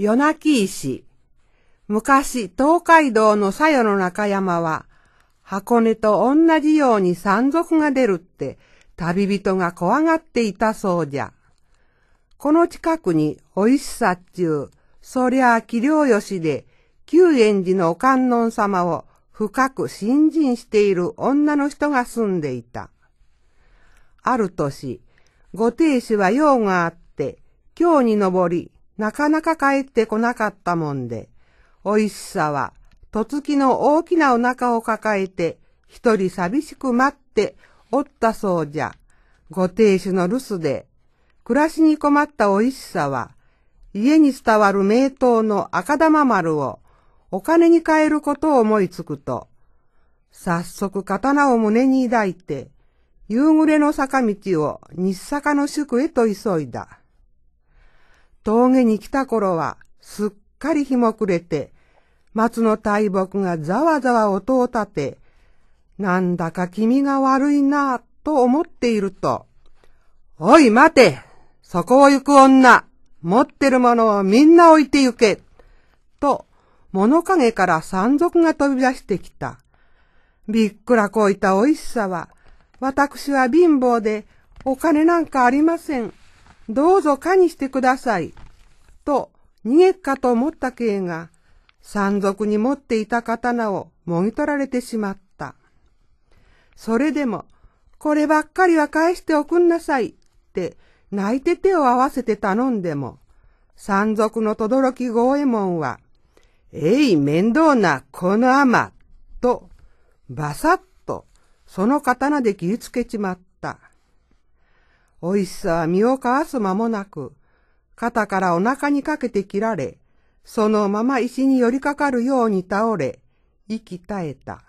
夜泣き石。昔、東海道の佐与の中山は、箱根と同じように山賊が出るって旅人が怖がっていたそうじゃ。この近くにおいしさっちゅう、そりゃあ器量よしで、久遠寺のお観音様を深く信心している女の人が住んでいた。ある年、ご亭主は用があって、京に登り、なかなか帰ってこなかったもんで、おいしさは、とつきの大きなお腹を抱えて、一人寂しく待っておったそうじゃ。ご亭主の留守で、暮らしに困ったおいしさは、家に伝わる名刀の赤玉丸をお金に換えることを思いつくと、早速刀を胸に抱いて、夕暮れの坂道を日坂の宿へと急いだ。峠に来た頃はすっかり日も暮れて、松の大木がざわざわ音を立て、なんだか気味が悪いなぁと思っていると、おい待て、そこを行く女、持ってるものをみんな置いて行け、と物陰から山賊が飛び出してきた。びっくらこいたおいしさは、私は貧乏でお金なんかありません。どうぞかにしてください。と逃げっかと思ったけいが、山賊に持っていた刀をもぎ取られてしまった。それでも、こればっかりは返しておくんなさいって泣いて手を合わせて頼んでも、山賊の轟郷右衛門は、面倒なこの尼と、バサッとその刀で切りつけちまった。おいしさは身をかわす間もなく、肩からお腹にかけて切られ、そのまま石に寄りかかるように倒れ、息絶えた。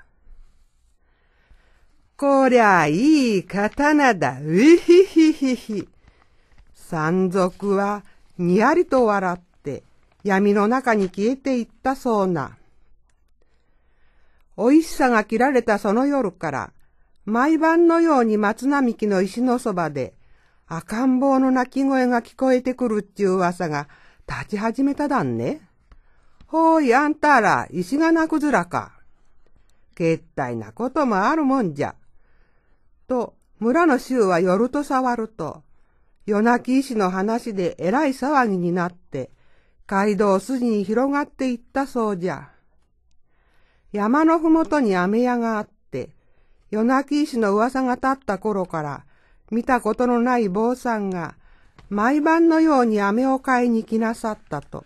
こりゃいい刀だ、うひひひひ。山賊はにやりと笑って闇の中に消えていったそうな。おいしさが切られたその夜から、毎晩のように松並木の石のそばで、赤ん坊の泣き声が聞こえてくるっちゅう噂が立ち始めただんね。ほいあんたら石が泣くずらか。けったいなこともあるもんじゃ。と村の衆は夜と騒ると、夜泣き石の話でえらい騒ぎになって、街道筋に広がっていったそうじゃ。山のふもとに飴屋があって、夜泣き石の噂が立った頃から、見たことのない坊さんが、毎晩のように飴を買いに来なさったと。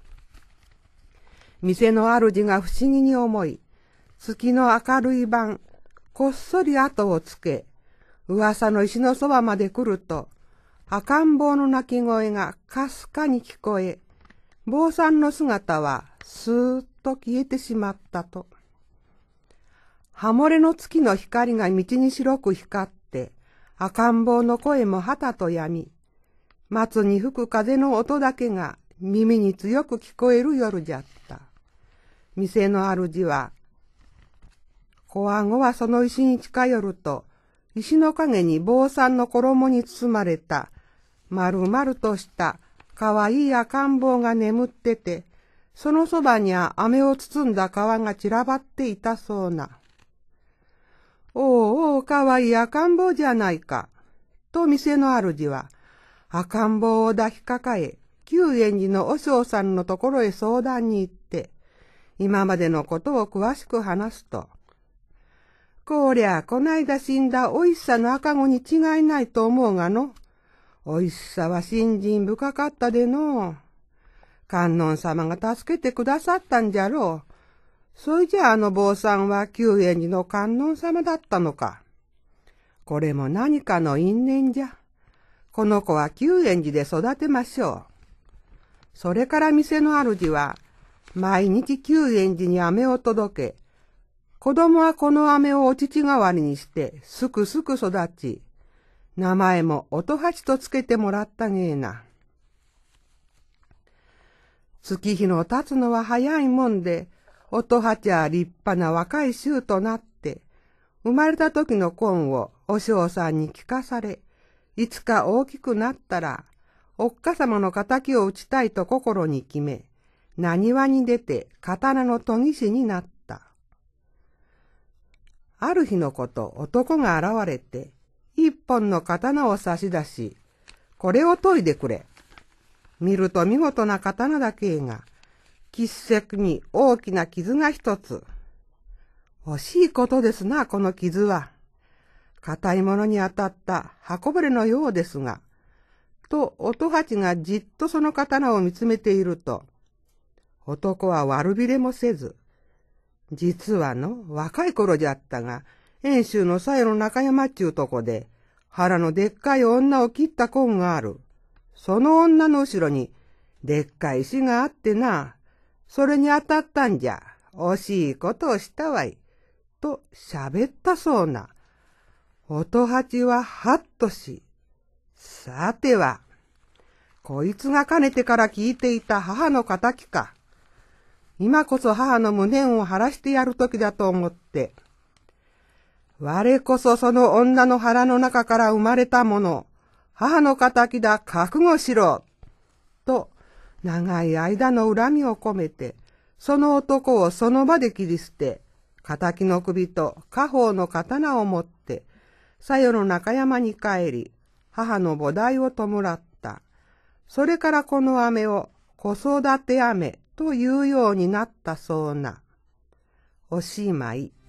店の主が不思議に思い、月の明るい晩、こっそり後をつけ、噂の石のそばまで来ると、赤ん坊の泣き声がかすかに聞こえ、坊さんの姿はスーッと消えてしまったと。はもれの月の光が道に白く光って、赤ん坊の声もはたとやみ、松に吹く風の音だけが耳に強く聞こえる夜じゃった。店の主は、小顎はその石に近寄ると、石の陰に坊さんの衣に包まれた、丸々としたかわいい赤ん坊が眠ってて、そのそばには飴を包んだ皮が散らばっていたそうな。おうおう、かわいい赤ん坊じゃないか。と店の主は、赤ん坊を抱きかかえ、久遠寺の和尚さんのところへ相談に行って、今までのことを詳しく話すと、こりゃ、こないだ死んだおいしさの赤子に違いないと思うがの。おいしさは信心深かったでの。観音様が助けてくださったんじゃろう。それじゃあの坊さんは久遠寺の観音様だったのか。これも何かの因縁じゃ。この子は久遠寺で育てましょう。それから店の主は、毎日久遠寺に飴を届け、子供はこの飴をお乳代わりにして、すくすく育ち、名前も音八とつけてもらったげえな。月日の経つのは早いもんで、音八は立派な若い衆となって、生まれた時の婚をお嬢さんに聞かされ、いつか大きくなったら、おっかさまの仇を討ちたいと心に決め、 浪に出て刀の研ぎ師になった。ある日のこと、男が現れて、一本の刀を差し出し、これを研いでくれ。見ると見事な刀だけが、切石に大きな傷が一つ。惜しいことですな、この傷は。硬いものに当たった刃こぼれのようですが、と乙八がじっとその刀を見つめていると、男は悪びれもせず、実は若い頃じゃったが、遠州の鞘の中山っちゅうとこで、腹のでっかい女を切った痕がある。その女の後ろに、でっかい石があってな、それに当たったんじゃ。惜しいことをしたわい。と喋ったそうな。乙八ははっとし、さては、こいつがかねてから聞いていた母の仇か。今こそ母の無念を晴らしてやるときだと思って、我こそその女の腹の中から生まれたもの、母の仇だ、覚悟しろ。と、長い間の恨みを込めて、その男をその場で切り捨て、仇の首と家宝の刀を持って、鞘の中山に帰り、母の菩提を弔った。それからこの飴を子育て飴というようになったそうな。おしまい。